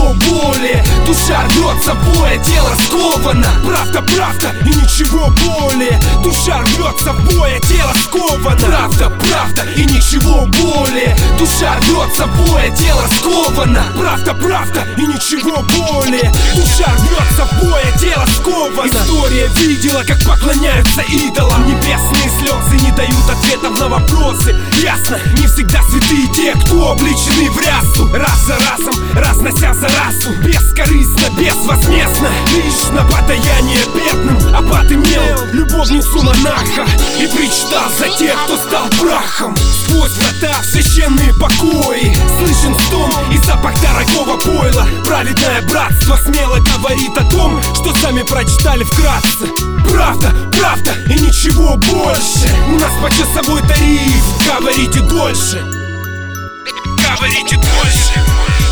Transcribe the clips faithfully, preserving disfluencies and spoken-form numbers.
ничего более. Душа рвется в бой, тело сковано. Правда, правда и ничего более. Душа рвется в бой, тело сковано. Правда, правда и ничего более. Душа рвется в бой, тело сковано. Правда, правда и ничего более. Душа рвется в бой, тело сковано. История видела, как поклоняются идолам. Небесные слезы не дают ответов на вопросы. Ясно, не всегда святые те, кто обличены в рясу. Раз за разом, разнося за расу. Бескорыстно, безвозмездно, лишь на подаяние бедным. Аббат имел любовницу монаха и причитал за тех, кто стал прахом. Сквозь врата в священные покои слышен стон и запах дорогого пойла. Праведное братство смело говорит о том, что сами прочитали вкратце. Правда, правда и ничего больше. У нас почасовой тариф, говорите дольше. Говорите дольше.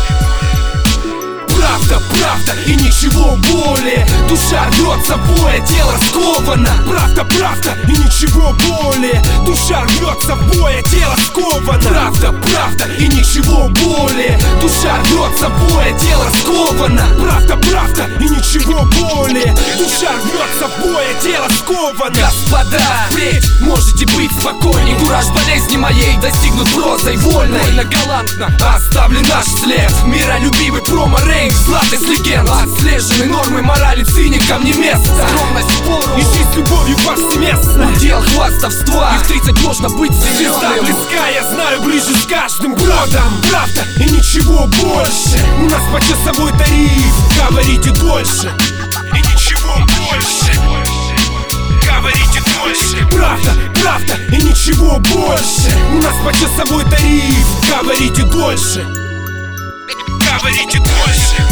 Правда, правда и ничего более. Душа рвется в бой, тело сковано. Правда, правда и ничего более. Душа рвется в бой, тело сковано. Правда, правда и ничего более. Душа рвется в бой, тело сковано. Правда, правда и ничего более. Душа рвется в бой, тело сковано. Господа, впредь можете быть спокойней. Кураж болезни моей достигнут прозой вольной. Вольно галантно оставлен наш след. Миролюбивый промо-рейв, златый с легенд. Отслежены нормы морали, циникам не место. Скромность впору и жизнь любовью повсеместно. Удел хвастовства, и в тридцать можно быть звезда зеленым. близка, я знаю, ближе с каждым годом. Правда и ничего больше. У нас почасовой тариф, говорите дольше. И ничего больше. Говорите дольше. Правда, правда и ничего больше. У нас почасовой тариф, говорите дольше. Говорите дольше.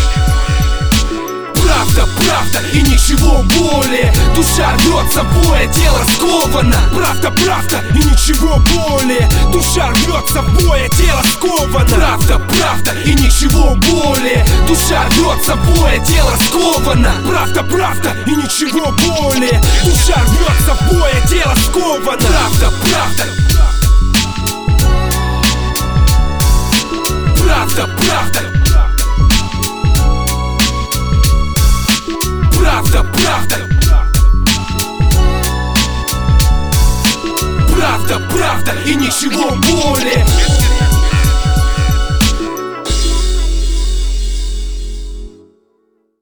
Правда, правда и ничего более. Душа рвется в бой, тело сковано. Правда, правда и ничего более. Душа рвется в бой, тело сковано. Правда, правда и ничего более. Душа рвется в бой, тело сковано. Правда, правда и ничего более. Душа рвется в бой, тело сковано. Правда, правда. Правда, правда. Правда, правда. Правда, правда и ничего более.